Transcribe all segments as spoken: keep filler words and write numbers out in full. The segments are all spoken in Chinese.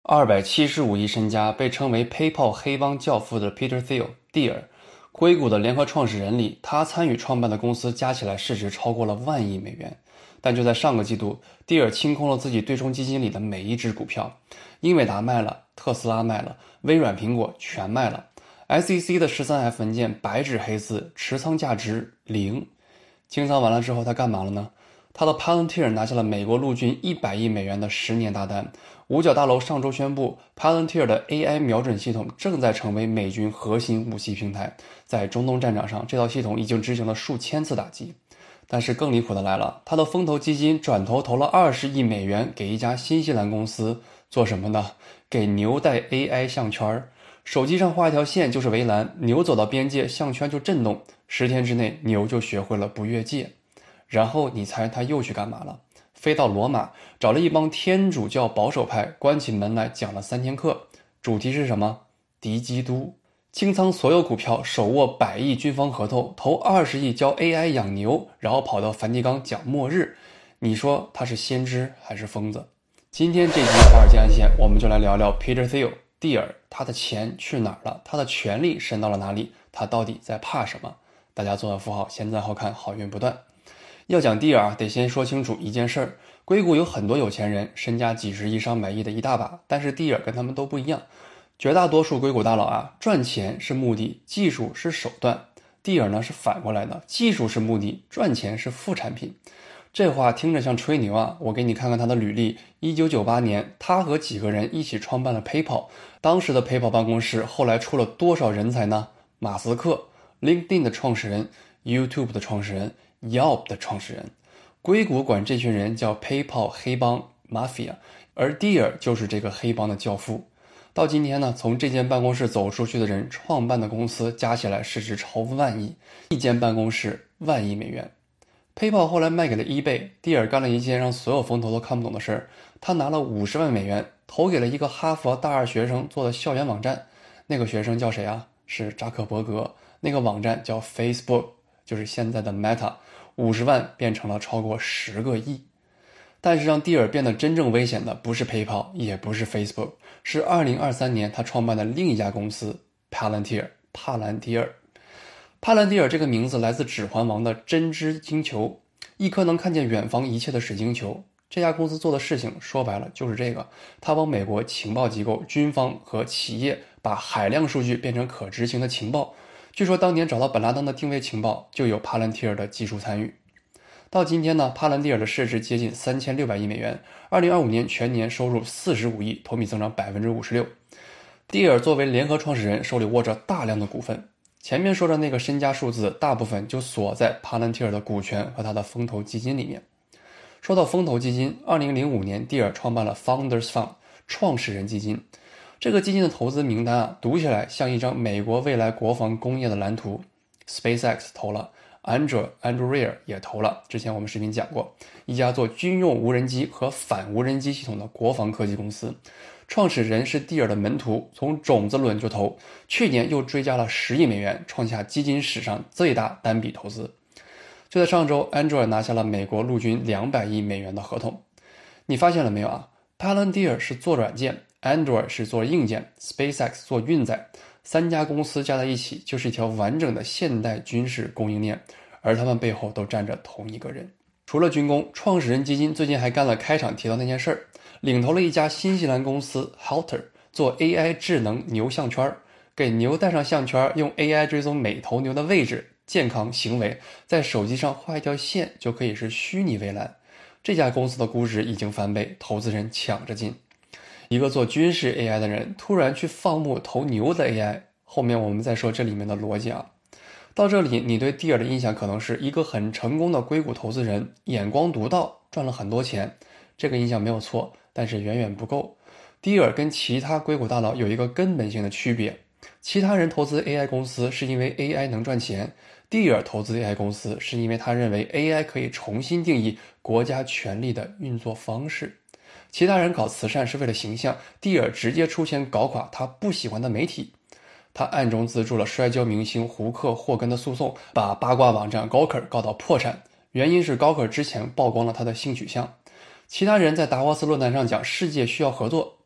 二百七十五亿身家，被称为 PayPal 黑帮教父的 Peter Thiel 蒂尔，硅谷的联合创始人里，他参与创办的公司加起来市值超过了万亿美元。但就在上个季度，蒂尔清空了自己对冲基金里的每一只股票，英伟达卖了，特斯拉卖了，微软苹果全卖了。S E C 的 十三 F 文件白纸黑字，持仓价值零。清仓完了之后他干嘛了呢？他的 Palantir 拿下了美国陆军一百亿美元的十年大单。五角大楼上周宣布 Palantir 的 A I 瞄准系统正在成为美军核心武器平台，在中东战场上，这套系统已经执行了数千次打击。但是更离谱的来了，他的风投基金转头投了二十亿美元给一家新西兰公司，做什么呢？给牛带 A I 项圈，手机上画一条线就是围栏，牛走到边界，项圈就震动，十天之内牛就学会了不越界。然后你猜他又去干嘛了？飞到罗马，找了一帮天主教保守派，关起门来讲了三天课，主题是什么？敌基督。清仓所有股票，手握百亿军方合同，投二十亿教 A I 养牛，然后跑到梵蒂冈讲末日。你说他是先知还是疯子？今天这集华尔街暗线，我们就来聊聊 Peter Thiel 蒂尔，他的钱去哪儿了？他的权力伸到了哪里？他到底在怕什么？大家做个符号，现在好看，好运不断。要讲蒂尔啊，得先说清楚一件事儿，硅谷有很多有钱人，身家几十亿上百亿的一大把，但是蒂尔跟他们都不一样。绝大多数硅谷大佬啊，赚钱是目的，技术是手段。蒂尔呢是反过来的，技术是目的，赚钱是副产品。这话听着像吹牛啊，我给你看看他的履历。一九九八年，他和几个人一起创办了 PayPal， 当时的 PayPal 办公室后来出了多少人才呢？马斯克、LinkedIn 的创始人、YouTube 的创始人、Yelp 的创始人。硅谷管这群人叫 PayPal 黑帮 Mafia， 而蒂尔就是这个黑帮的教父。到今天呢，从这间办公室走出去的人创办的公司加起来市值超万亿，一间办公室万亿美元。PayPal 后来卖给了 eBay， 蒂尔干了一件让所有风投都看不懂的事儿，他拿了五十万美元投给了一个哈佛大二学生做的校园网站。那个学生叫谁啊？是扎克伯格。那个网站叫 Facebook， 就是现在的 Meta， 五十万变成了超过十个亿。但是让蒂尔变得真正危险的不是 PayPal， 也不是 Facebook， 是二零二三年他创办的另一家公司 Palantir， 帕兰蒂尔。帕兰蒂尔这个名字来自《指环王》的真知晶球，一颗能看见远方一切的水晶球。这家公司做的事情说白了就是这个，他帮美国情报机构、军方和企业把海量数据变成可执行的情报。据说当年找到本拉登的定位情报就有帕兰蒂尔的技术参与。到今天呢，帕兰蒂尔的市值接近三千六百亿美元，二零二五年全年收入四十五亿，同比增长 百分之五十六。 蒂尔作为联合创始人，手里握着大量的股份。前面说的那个身家数字大部分就锁在帕兰蒂尔的股权和他的风投基金里面。说到风投基金，二零零五年蒂尔创办了 Founders Fund 创始人基金。这个基金的投资名单啊，读起来像一张美国未来国防工业的蓝图。 SpaceX 投了，Anduril Anduril 也投了，之前我们视频讲过，一家做军用无人机和反无人机系统的国防科技公司。创始人是蒂尔的门徒，从种子轮就投，去年又追加了十亿美元，创下基金史上最大单笔投资。就在上周 Anduril 拿下了美国陆军两百亿美元的合同。你发现了没有啊？ Palantir 是做软件， Anduril 是做硬件， SpaceX 做运载，三家公司加在一起就是一条完整的现代军事供应链，而他们背后都站着同一个人。除了军工，创始人基金最近还干了开场提到那件事儿，领投了一家新西兰公司 Halter 做 A I 智能牛项圈，给牛戴上项圈，用 A I 追踪每头牛的位置、健康、行为，在手机上画一条线就可以是虚拟围栏。这家公司的估值已经翻倍，投资人抢着进。一个做军事 A I 的人突然去放牧投牛的 A I， 后面我们再说这里面的逻辑啊。到这里你对蒂尔的印象可能是一个很成功的硅谷投资人，眼光独到，赚了很多钱，这个印象没有错，但是远远不够。蒂尔跟其他硅谷大佬有一个根本性的区别，其他人投资 A I 公司是因为 A I 能赚钱，蒂尔投资 A I 公司是因为他认为 A I 可以重新定义国家权力的运作方式。其他人搞慈善是为了形象，蒂尔直接出钱搞垮他不喜欢的媒体。他暗中资助了摔跤明星胡克霍根的诉讼，把八卦网站 Gawker 告到破产，原因是 Gawker 之前曝光了他的性取向。其他人在达沃斯论坛上讲世界需要合作，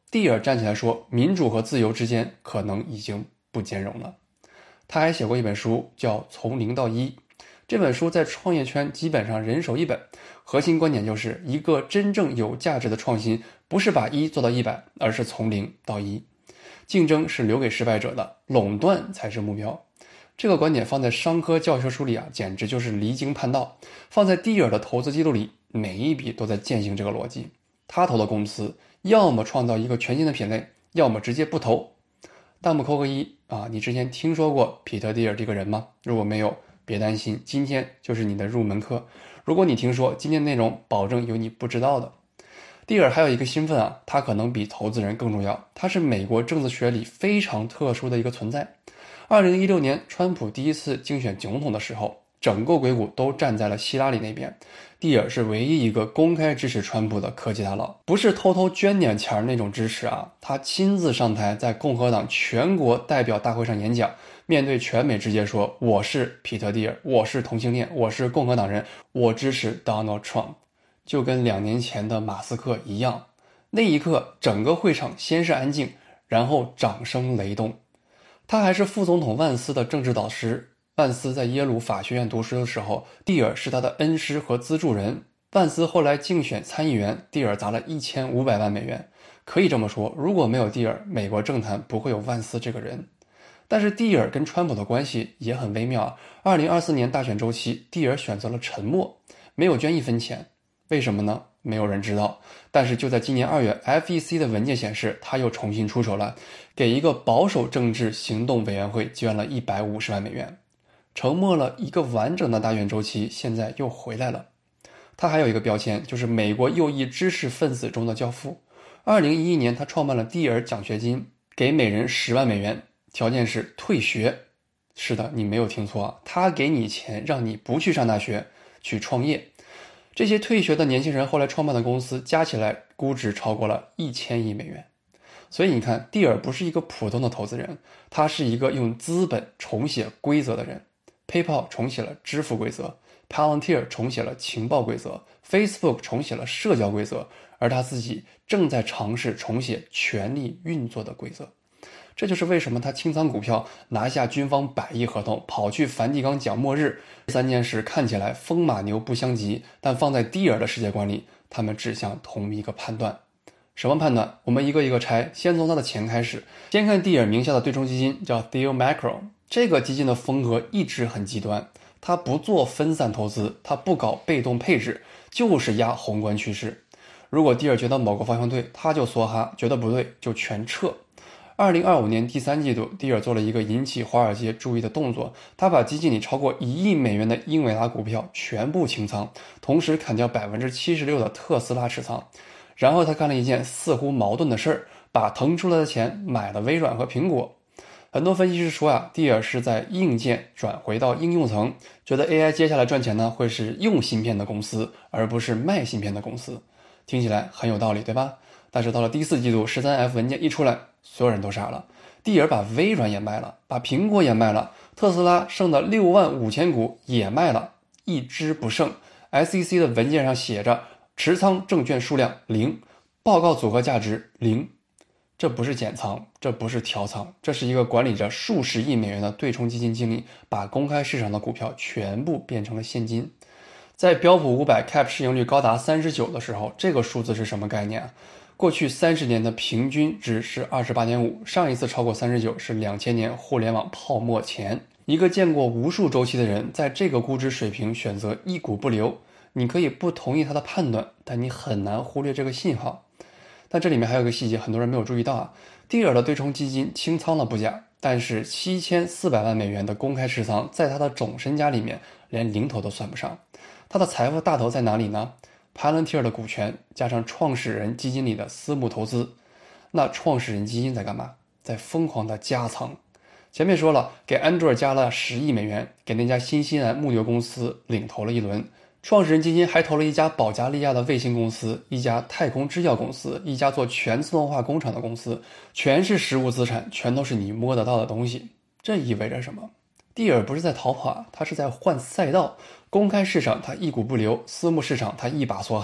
蒂尔站起来说，民主和自由之间可能已经不兼容了。他还写过一本书叫《从零到一》，这本书在创业圈基本上人手一本，核心观点就是一个真正有价值的创新不是把一做到一百，而是从零到一。竞争是留给失败者的，垄断才是目标。这个观点放在商科教学书里啊，简直就是离经叛道。放在蒂尔的投资记录里，每一笔都在践行这个逻辑。他投的公司要么创造一个全新的品类，要么直接不投。弹幕扣个一啊！你之前听说过彼得蒂尔这个人吗？如果没有，别担心，今天就是你的入门课。如果你听说，今天内容保证有你不知道的。蒂尔还有一个身份啊，他可能比投资人更重要，他是美国政治学里非常特殊的一个存在。二零一六年川普第一次竞选总统的时候，整个硅谷都站在了希拉里那边。蒂尔是唯一一个公开支持川普的科技大佬，不是偷偷捐点钱那种支持啊，他亲自上台在共和党全国代表大会上演讲，面对全美直接说，我是彼得蒂尔，我是同性恋，我是共和党人，我支持 Donald Trump。 就跟两年前的马斯克一样。那一刻整个会场先是安静，然后掌声雷动。他还是副总统万斯的政治导师，万斯在耶鲁法学院读书的时候，蒂尔是他的恩师和资助人。万斯后来竞选参议员，蒂尔砸了一千五百万美元。可以这么说，如果没有蒂尔，美国政坛不会有万斯这个人。但是蒂尔跟川普的关系也很微妙啊。二零二四年大选周期，蒂尔选择了沉默，没有捐一分钱。为什么呢？没有人知道。但是就在今年二月 F E C 的文件显示，他又重新出手了，给一个保守政治行动委员会捐了一百五十万美元。沉默了一个完整的大选周期，现在又回来了。他还有一个标签，就是美国右翼知识分子中的教父。二零一一年他创办了蒂尔奖学金，给每人十万美元，条件是退学。是的，你没有听错啊，他给你钱让你不去上大学，去创业。这些退学的年轻人后来创办的公司加起来估值超过了一千亿美元。所以你看，蒂尔不是一个普通的投资人，他是一个用资本重写规则的人。PayPal 重写了支付规则， Palantir 重写了情报规则， Facebook 重写了社交规则，而他自己正在尝试重写权力运作的规则。这就是为什么他清仓股票，拿下军方百亿合同，跑去梵蒂冈讲末日。这三件事看起来风马牛不相及，但放在蒂尔的世界观里，他们指向同一个判断。什么判断？我们一个一个拆，先从他的钱开始。先看蒂尔名下的对冲基金，叫 Theo Macro。 这个基金的风格一直很极端，他不做分散投资，他不搞被动配置，就是压宏观趋势。如果蒂尔觉得某个方向对，他就梭哈，觉得不对就全撤。二零二五年第三季度，蒂尔做了一个引起华尔街注意的动作，他把基金里超过一亿美元的英伟达股票全部清仓，同时砍掉 百分之七十六 的特斯拉持仓。然后他干了一件似乎矛盾的事儿，把腾出来的钱买了微软和苹果。很多分析师说啊，蒂尔是在硬件转回到应用层，觉得 A I 接下来赚钱呢会是用芯片的公司，而不是卖芯片的公司。听起来很有道理，对吧？但是到了第四季度 十三 F 文件一出来，所有人都傻了。蒂尔把微软也卖了，把苹果也卖了，特斯拉剩的六万五千股也卖了，一只不剩。 S E C 的文件上写着持仓证券数量零，报告组合价值零。这不是减仓，这不是调仓，这是一个管理着数十亿美元的对冲基金经理把公开市场的股票全部变成了现金。在标普五百 cap 市盈率高达三十九的时候，这个数字是什么概念啊？过去三十年的平均值是 二十八点五， 上一次超过三十九是两千年互联网泡沫前。一个见过无数周期的人，在这个估值水平选择一股不留，你可以不同意他的判断，但你很难忽略这个信号。但这里面还有个细节，很多人没有注意到啊。蒂尔的对冲基金清仓了不假，但是七千四百万美元的公开持仓，在他的总身家里面连零头都算不上。他的财富大头在哪里呢？ Palantir 的股权加上创始人基金里的私募投资。那创始人基金在干嘛？在疯狂的加仓。前面说了，给安卓加了十亿美元，给那家新西兰牧牛公司领投了一轮。创始人基金还投了一家保加利亚的卫星公司，一家太空制药公司，一家做全自动化工厂的公司，全是实物资产，全都是你摸得到的东西。这意味着什么？蒂尔不是在逃跑，他是在换赛道。公开市场他一股不留，私募市场他一把梭哈，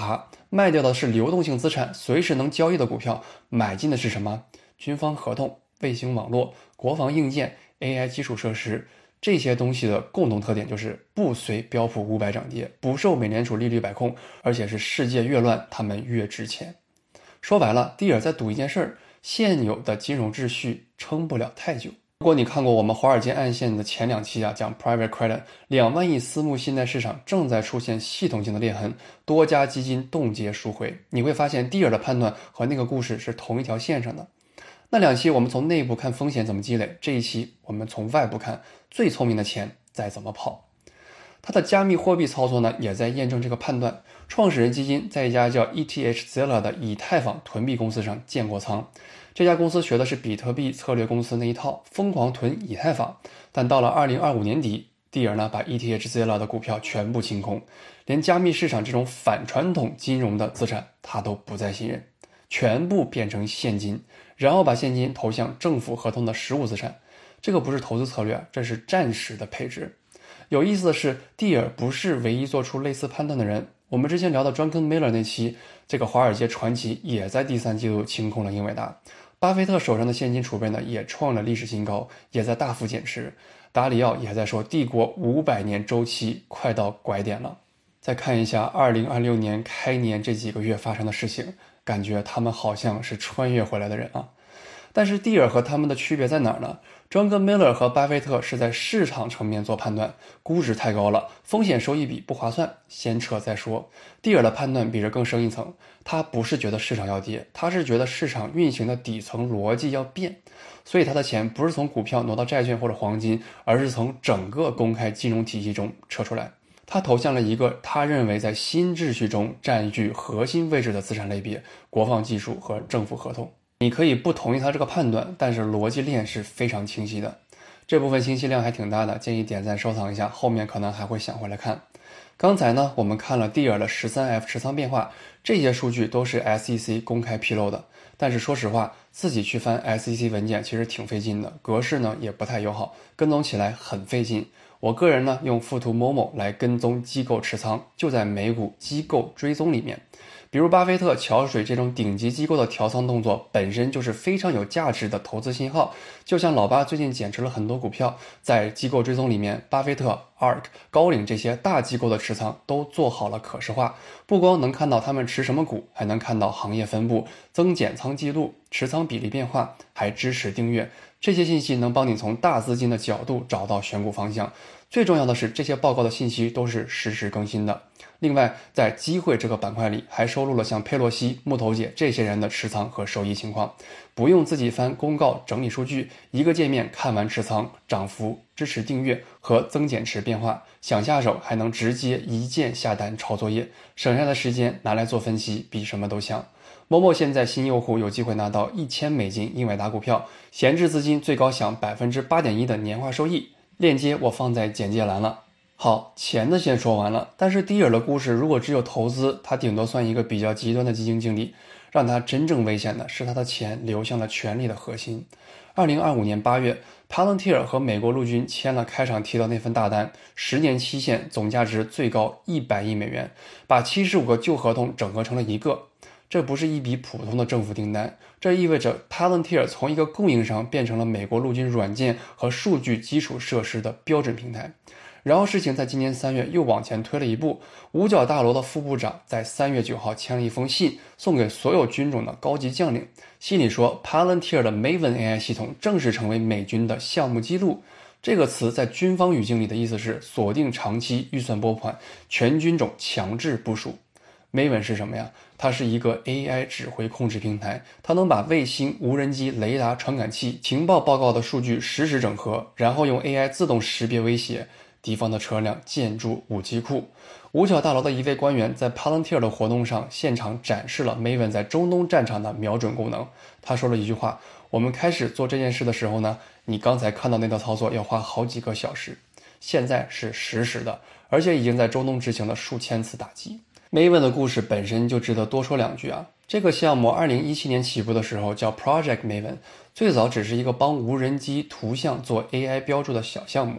卖掉的是流动性资产，随时能交易的股票，买进的是什么？军方合同、卫星网络、国防硬件、A I 基础设施。这些东西的共同特点就是不随标普五百涨跌，不受美联储利率把控，而且是世界越乱他们越值钱。说白了，蒂尔在赌一件事儿，现有的金融秩序撑不了太久。如果你看过我们华尔街暗线的前两期啊，讲 private credit， 两万亿私募信贷市场正在出现系统性的裂痕，多家基金冻结赎回，你会发现蒂尔的判断和那个故事是同一条线上的。那两期我们从内部看风险怎么积累，这一期我们从外部看最聪明的钱在怎么跑。它的加密货币操作呢，也在验证这个判断。创始人基金在一家叫 E T H Zilla 的以太坊囤币公司上建过仓，这家公司学的是比特币策略公司那一套，疯狂囤以太坊。但到了二零二五年底，蒂尔呢把 E T H Zilla 的股票全部清空，连加密市场这种反传统金融的资产他都不再信任，全部变成现金，然后把现金投向政府合同的实物资产。这个不是投资策略，这是暂时的配置。有意思的是，蒂尔不是唯一做出类似判断的人。我们之前聊的 Drunken Miller 那期，这个华尔街传奇也在第三季度清空了英伟达。巴菲特手上的现金储备呢，也创了历史新高，也在大幅减持。达里奥也在说，帝国五百年周期快到拐点了。再看一下二零二六年开年这几个月发生的事情，感觉他们好像是穿越回来的人啊。但是蒂尔和他们的区别在哪儿呢？庄格 Miller 和巴菲特是在市场层面做判断，估值太高了，风险收益比不划算，先撤再说。蒂尔的判断比这更深一层，他不是觉得市场要跌，他是觉得市场运行的底层逻辑要变，所以他的钱不是从股票挪到债券或者黄金，而是从整个公开金融体系中撤出来。他投向了一个他认为在新秩序中占据核心位置的资产类别，国防技术和政府合同。你可以不同意他这个判断，但是逻辑链是非常清晰的。这部分信息量还挺大的，建议点赞收藏一下，后面可能还会想回来看。刚才呢，我们看了蒂尔的 十三 F 持仓变化，这些数据都是 S E C 公开披露的。但是说实话，自己去翻 S E C 文件其实挺费劲的，格式呢也不太友好，跟踪起来很费劲。我个人呢用富途 Momo 来跟踪机构持仓，就在美股机构追踪里面。比如巴菲特、桥水这种顶级机构的调仓动作本身就是非常有价值的投资信号，就像老巴最近减持了很多股票，在机构追踪里面，巴菲特、A R K、高瓴这些大机构的持仓都做好了可视化，不光能看到他们持什么股，还能看到行业分布、增减仓记录、持仓比例变化，还支持订阅。这些信息能帮你从大资金的角度找到选股方向。最重要的是，这些报告的信息都是实时更新的。另外，在机会这个板块里，还收录了像佩洛西、木头姐这些人的持仓和收益情况，不用自己翻公告整理数据，一个界面看完持仓、涨幅、支持订阅和增减持变化，想下手还能直接一键下单抄作业，省下的时间拿来做分析，比什么都强。某某现在新用户有机会拿到一千美金英伟达股票，闲置资金最高享 百分之八点一 的年化收益，链接我放在简介栏了。好，钱的先说完了，但是蒂尔的故事如果只有投资，他顶多算一个比较极端的基金经理，让他真正危险的是他的钱流向了权力的核心。二零二五年八月 Palantir 和美国陆军签了开场提到那份大单，十年期限，总价值最高一百亿美元，把七十五个旧合同整合成了一个。这不是一笔普通的政府订单，这意味着 Palantir 从一个供应商变成了美国陆军软件和数据基础设施的标准平台。然后事情在今年三月又往前推了一步，五角大楼的副部长在三月九号签了一封信，送给所有军种的高级将领。信里说 Palantir 的 Maven A I 系统正式成为美军的项目记录。这个词在军方语境里的意思是锁定长期预算拨款，全军种强制部署。Maven 是什么呀？它是一个 A I 指挥控制平台，它能把卫星、无人机、雷达、传感器、情报报告的数据实时整合，然后用 A I 自动识别威胁敌方的车辆、建筑、武器库。五角大楼的一位官员在 Palantir 的活动上现场展示了 Maven 在中东战场的瞄准功能。他说了一句话：我们开始做这件事的时候呢，你刚才看到那套操作要花好几个小时，现在是实时的，而且已经在中东执行了数千次打击。Maven 的故事本身就值得多说两句啊。这个项目二零一七年起步的时候叫 Project Maven， 最早只是一个帮无人机图像做 A I 标注的小项目。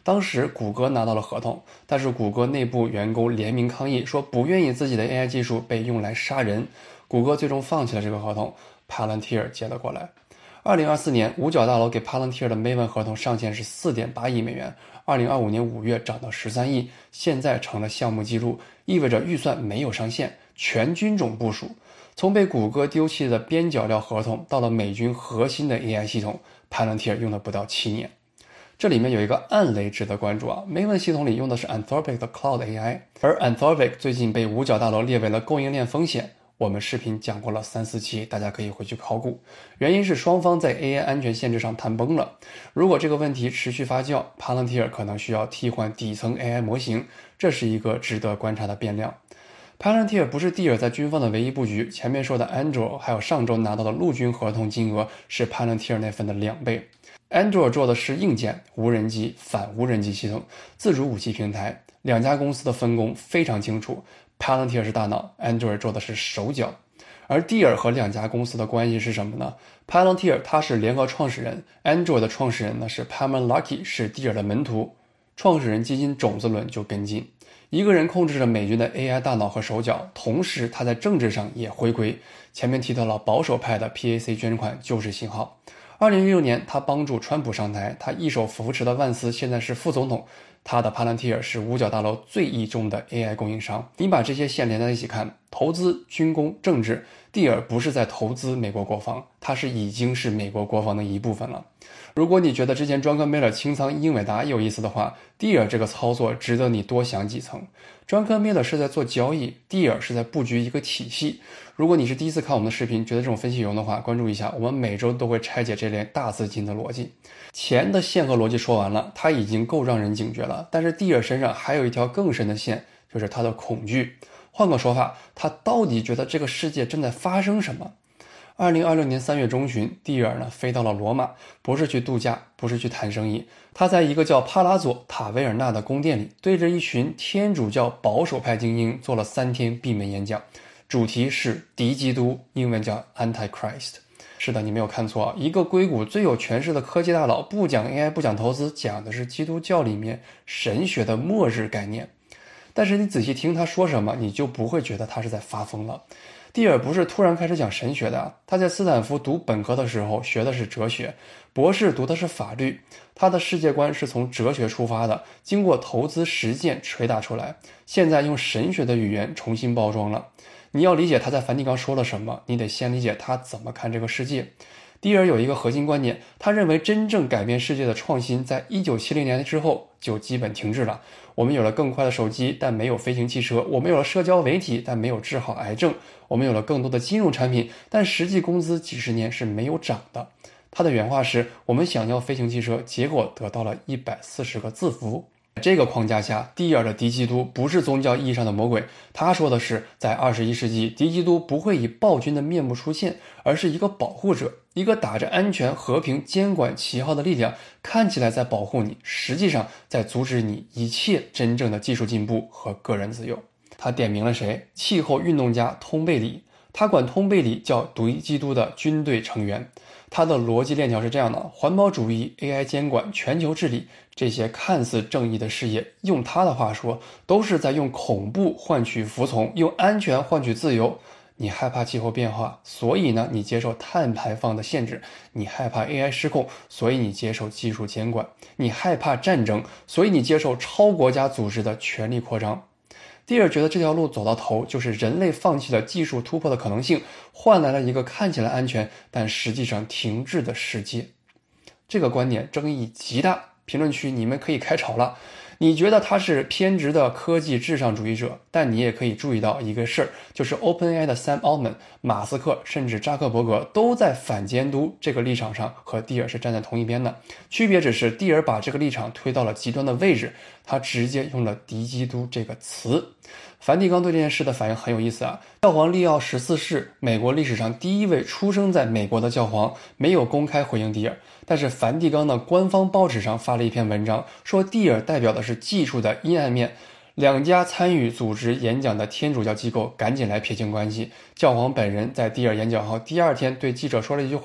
当时谷歌拿到了合同，但是谷歌内部员工联名抗议，说不愿意自己的 A I 技术被用来杀人。谷歌最终放弃了这个合同， Palantir 接了过来。二零二四年，五角大楼给 Palantir 的 Maven 合同上限是 四点八亿美元，二零二五年五月涨到十三亿，现在成了项目记录，意味着预算没有上限，全军种部署。从被谷歌丢弃的边角料合同到了美军核心的 A I 系统， Palantir 用了不到七年。这里面有一个暗雷值得关注啊 ，Maven 系统里用的是 Anthropic 的 Cloud A I， 而 Anthropic 最近被五角大楼列为了供应链风险。我们视频讲过了三四期，大家可以回去考古。原因是双方在 A I 安全限制上谈崩了。如果这个问题持续发酵， Palantir 可能需要替换底层 A I 模型，这是一个值得观察的变量。Palantir 不是蒂尔在军方的唯一布局，前面说的 Anduril 还有上周拿到的陆军合同金额是 Palantir 那份的两倍。Anduril 做的是硬件、无人机、反无人机系统、自主武器平台，两家公司的分工非常清楚。Palantir 是大脑， Anduril 做的是手脚。而蒂尔和两家公司的关系是什么呢？ Palantir 他是联合创始人， Anduril 的创始人呢是 Palmer Luckey， 是蒂尔的门徒，创始人基金种子轮就跟进。一个人控制着美军的 A I 大脑和手脚，同时他在政治上也回归。前面提到了保守派的 P A C 捐款就是信号。二零一六年他帮助川普上台，他一手扶持的万斯现在是副总统，他的 Palantir 是五角大楼最倚重的 A I 供应商。你把这些线连在一起看，投资、军工、政治，蒂尔不是在投资美国国防，他是已经是美国国防的一部分了。如果你觉得之前庄科梅勒清仓英伟达有意思的话，蒂尔这个操作值得你多想几层。庄科梅勒是在做交易，蒂尔是在布局一个体系。如果你是第一次看我们的视频，觉得这种分析有用的话，关注一下，我们每周都会拆解这类大资金的逻辑。钱的线和逻辑说完了，它已经够让人警觉了，但是蒂尔身上还有一条更深的线，就是他的恐惧。换个说法，他到底觉得这个世界正在发生什么？二零二六年三月中旬，蒂尔呢飞到了罗马，不是去度假，不是去谈生意，他在一个叫帕拉佐塔维尔纳的宫殿里，对着一群天主教保守派精英做了三天闭门演讲，主题是敌基督，英文叫 Antichrist。 是的，你没有看错，一个硅谷最有权势的科技大佬不讲 A I， 不讲投资，讲的是基督教里面神学的末日概念。但是你仔细听他说什么，你就不会觉得他是在发疯了。蒂尔不是突然开始讲神学的，他在斯坦福读本科的时候学的是哲学，博士读的是法律，他的世界观是从哲学出发的，经过投资实践捶打出来，现在用神学的语言重新包装了。你要理解他在梵蒂冈说了什么，你得先理解他怎么看这个世界。蒂尔有一个核心观点，他认为真正改变世界的创新在一九七零年之后就基本停滞了。我们有了更快的手机，但没有飞行汽车；我们有了社交媒体，但没有治好癌症；我们有了更多的金融产品，但实际工资几十年是没有涨的。他的原话是：我们想要飞行汽车，结果得到了一百四十个字符。这个框架下，蒂尔的敌基督不是宗教意义上的魔鬼，他说的是，在二十一世纪，敌基督不会以暴君的面目出现，而是一个保护者，一个打着安全、和平、监管旗号的力量，看起来在保护你，实际上在阻止你一切真正的技术进步和个人自由。他点名了谁？气候运动家通贝里，他管通贝里叫敌基督的军队成员。他的逻辑链条是这样的：环保主义、A I 监管、全球治理，这些看似正义的事业，用他的话说，都是在用恐怖换取服从，用安全换取自由。你害怕气候变化，所以呢，你接受碳排放的限制；你害怕 A I 失控，所以你接受技术监管；你害怕战争，所以你接受超国家组织的权力扩张。蒂尔觉得这条路走到头，就是人类放弃了技术突破的可能性，换来了一个看起来安全，但实际上停滞的世界。这个观点争议极大，评论区你们可以开吵了。你觉得他是偏执的科技至上主义者，但你也可以注意到一个事儿，就是 OpenAI 的 Sam Altman、马斯克甚至扎克伯格都在反监督这个立场上和蒂尔是站在同一边的，区别只是蒂尔把这个立场推到了极端的位置，他直接用了敌基督这个词。梵蒂冈对这件事的反应很有意思啊，教皇利奥十四世，美国历史上第一位出生在美国的教皇，没有公开回应蒂尔，但是梵蒂冈的官方报纸上发了一篇文章，说蒂尔代表的是技术的阴暗面。两家参与组织演讲的天主教机构赶紧来撇清关系。教皇本人在蒂尔演讲后第二天对记者说了一句话：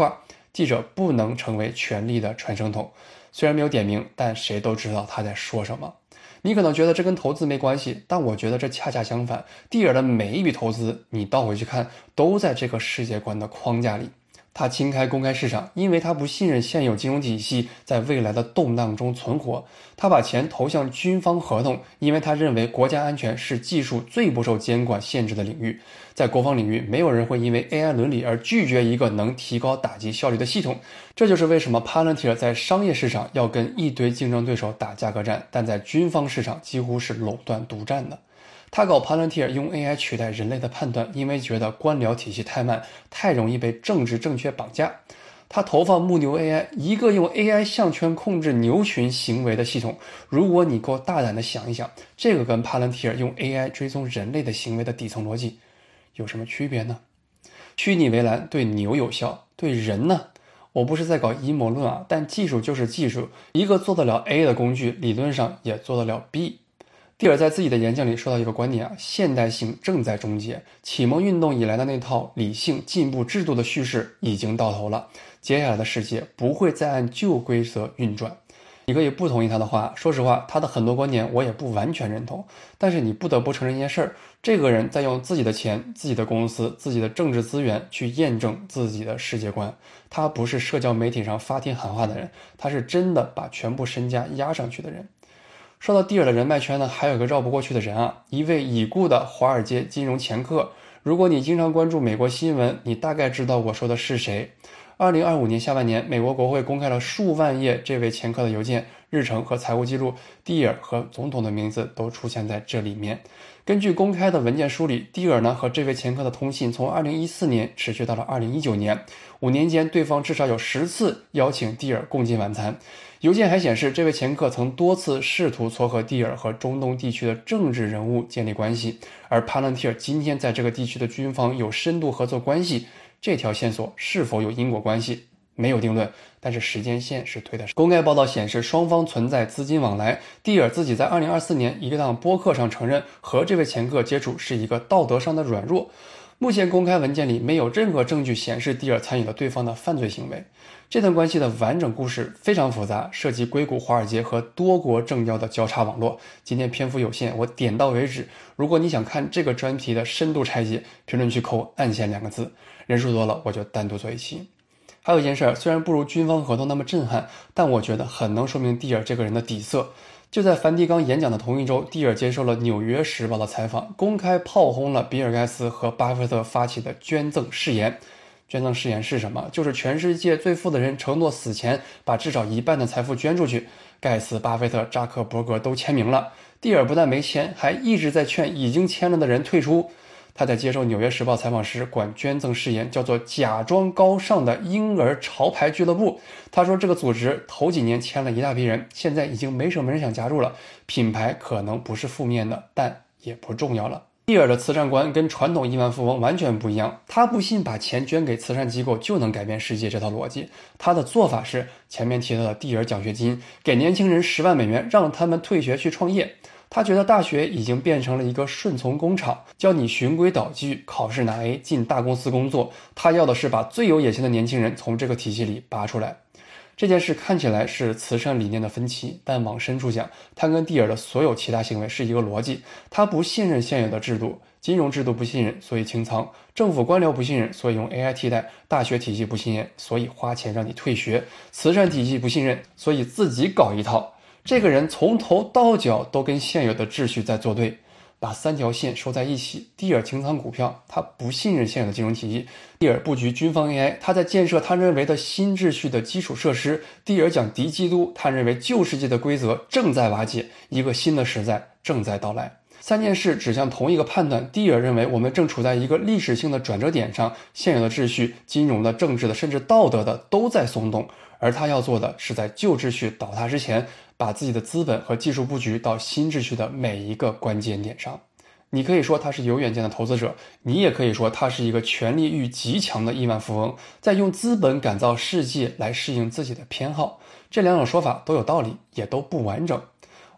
记者不能成为权力的传声筒。虽然没有点名，但谁都知道他在说什么。你可能觉得这跟投资没关系，但我觉得这恰恰相反。蒂尔的每一笔投资，你倒回去看，都在这个世界观的框架里。他轻开公开市场，因为他不信任现有金融体系在未来的动荡中存活。他把钱投向军方合同，因为他认为国家安全是技术最不受监管限制的领域。在国防领域，没有人会因为 A I 伦理而拒绝一个能提高打击效率的系统。这就是为什么 Palantir 在商业市场要跟一堆竞争对手打价格战，但在军方市场几乎是垄断独占的。他搞 Palantir 用 A I 取代人类的判断，因为觉得官僚体系太慢，太容易被政治正确绑架。他投放牧牛 A I， 一个用 A I 项圈控制牛群行为的系统。如果你够大胆的想一想，这个跟 Palantir 用 A I 追踪人类的行为的底层逻辑有什么区别呢？虚拟围栏对牛有效，对人呢？我不是在搞阴谋论啊，但技术就是技术，一个做得了 A 的工具，理论上也做得了 B。蒂尔在自己的演讲里说到一个观点啊，现代性正在终结，启蒙运动以来的那套理性进步制度的叙事已经到头了，接下来的世界不会再按旧规则运转。你可以不同意他的话，说实话，他的很多观点我也不完全认同，但是你不得不承认一件事儿，这个人在用自己的钱、自己的公司、自己的政治资源去验证自己的世界观。他不是社交媒体上发帖喊话的人，他是真的把全部身家压上去的人。说到蒂尔的人脉圈呢，还有一个绕不过去的人啊，一位已故的华尔街金融掮客。如果你经常关注美国新闻，你大概知道我说的是谁。二零二五年下半年，美国国会公开了数万页这位掮客的邮件、日程和财务记录，蒂尔和总统的名字都出现在这里面。根据公开的文件梳理，蒂尔呢和这位掮客的通信从二零一四年持续到了二零一九年，五年间对方至少有十次邀请蒂尔共进晚餐。邮件还显示，这位掮客曾多次试图撮合蒂尔和中东地区的政治人物建立关系，而 Palantir 今天在这个地区的军方有深度合作关系，这条线索是否有因果关系？没有定论，但是时间线是推的。公开报道显示，双方存在资金往来。蒂尔自己在二零二四年一个档播客上承认，和这位掮客接触是一个道德上的软弱。目前公开文件里没有任何证据显示蒂尔参与了对方的犯罪行为。这段关系的完整故事非常复杂，涉及硅谷、华尔街和多国政要的交叉网络。今天篇幅有限，我点到为止。如果你想看这个专题的深度拆解，评论区扣暗线两个字，人数多了我就单独做一期。还有一件事，虽然不如军方合同那么震撼，但我觉得很能说明蒂尔这个人的底色。就在梵蒂冈演讲的同一周，蒂尔接受了《纽约时报》的采访，公开炮轰了比尔盖茨和巴菲特发起的捐赠誓言。捐赠誓言是什么？就是全世界最富的人承诺死前把至少一半的财富捐出去。盖茨、巴菲特、扎克伯格都签名了，蒂尔不但没签，还一直在劝已经签了的人退出。他在接受《纽约时报》采访时，管捐赠誓言叫做假装高尚的婴儿潮牌俱乐部。他说这个组织头几年签了一大批人，现在已经没什么人想加入了。品牌可能不是负面的，但也不重要了。蒂尔的慈善观跟传统亿万富翁完全不一样，他不信把钱捐给慈善机构就能改变世界这套逻辑。他的做法是前面提到的蒂尔奖学金，给年轻人十万美元，让他们退学去创业。他觉得大学已经变成了一个顺从工厂，教你循规蹈矩，考试拿 A， 进大公司工作。他要的是把最有野心的年轻人从这个体系里拔出来。这件事看起来是慈善理念的分歧，但往深处讲，他跟蒂尔的所有其他行为是一个逻辑。他不信任现有的制度，金融制度不信任，所以清仓；政府官僚不信任，所以用 A I 替代；大学体系不信任，所以花钱让你退学；慈善体系不信任，所以自己搞一套。这个人从头到脚都跟现有的秩序在作对，把三条线收在一起。蒂尔清仓股票，他不信任现有的金融体系；蒂尔布局军方 A I， 他在建设他认为的新秩序的基础设施；蒂尔讲敌基督，他认为旧世界的规则正在瓦解，一个新的时代正在到来。三件事指向同一个判断，蒂尔认为我们正处在一个历史性的转折点上，现有的秩序、金融的、政治的，甚至道德的都在松动，而他要做的是在旧秩序倒塌之前，把自己的资本和技术布局到新秩序的每一个关键点上。你可以说他是有远见的投资者，你也可以说他是一个权力欲极强的亿万富翁，在用资本改造世界来适应自己的偏好。这两种说法都有道理，也都不完整。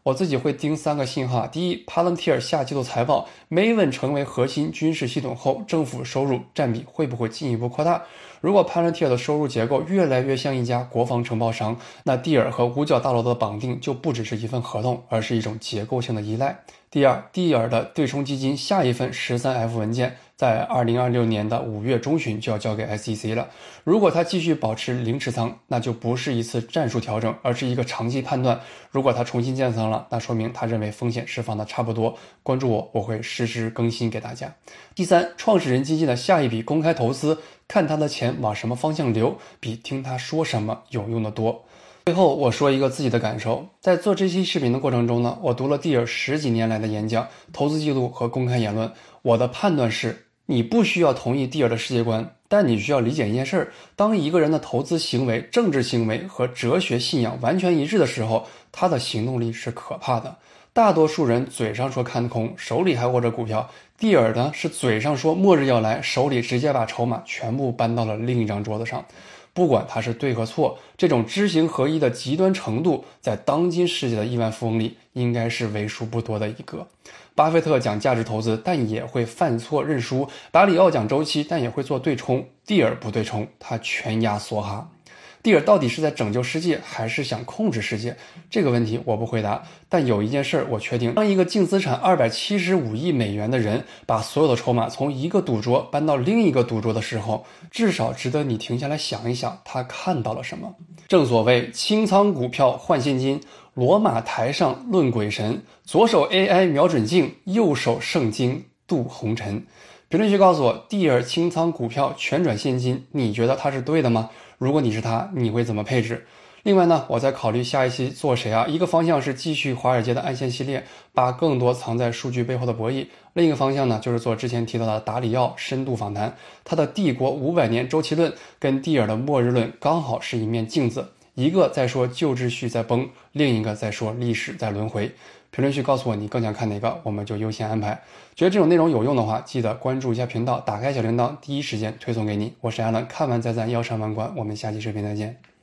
我自己会盯三个信号。第一 ，Palantir 下季度财报 Maven 成为核心军事系统后，政府收入占比会不会进一步扩大？如果 Palantir 的收入结构越来越像一家国防承包商，那蒂尔和五角大楼的绑定就不只是一份合同，而是一种结构性的依赖。第二，蒂尔的对冲基金下一份 十三 F 文件在二零二六年的五月中旬就要交给 S E C 了。如果他继续保持零持仓，那就不是一次战术调整，而是一个长期判断。如果他重新建仓了，那说明他认为风险释放的差不多。关注我，我会实时更新给大家。第三，创始人基金的下一笔公开投资，看他的钱往什么方向流，比听他说什么有用的多。最后我说一个自己的感受，在做这期视频的过程中呢，我读了蒂尔十几年来的演讲、投资记录和公开言论。我的判断是，你不需要同意蒂尔的世界观，但你需要理解一件事儿：当一个人的投资行为、政治行为和哲学信仰完全一致的时候，他的行动力是可怕的。大多数人嘴上说看空，手里还握着股票，蒂尔呢是嘴上说末日要来，手里直接把筹码全部搬到了另一张桌子上。不管他是对和错，这种知行合一的极端程度，在当今世界的亿万富翁里，应该是为数不多的一个。巴菲特讲价值投资，但也会犯错认输；达里奥讲周期，但也会做对冲。蒂尔不对冲，他全压梭哈。蒂尔到底是在拯救世界，还是想控制世界？这个问题我不回答，但有一件事我确定：当一个净资产二百七十五亿美元的人把所有的筹码从一个赌桌搬到另一个赌桌的时候，至少值得你停下来想一想，他看到了什么。正所谓清仓股票换现金，罗马台上论鬼神，左手 A I 瞄准镜，右手圣经渡红尘。评论区告诉我，蒂尔清仓股票全转现金，你觉得他是对的吗？如果你是他，你会怎么配置？另外呢，我在考虑下一期做谁啊？一个方向是继续华尔街的暗线系列，把更多藏在数据背后的博弈；另一个方向呢，就是做之前提到的达里奥深度访谈。他的帝国五百年周期论跟蒂尔的末日论刚好是一面镜子，一个在说旧秩序在崩，另一个在说历史在轮回。评论区告诉我你更想看哪个，我们就优先安排。觉得这种内容有用的话，记得关注一下频道，打开小铃铛，第一时间推送给你。我是 Alan， 看完再赞，腰缠万贯。我们下期视频再见。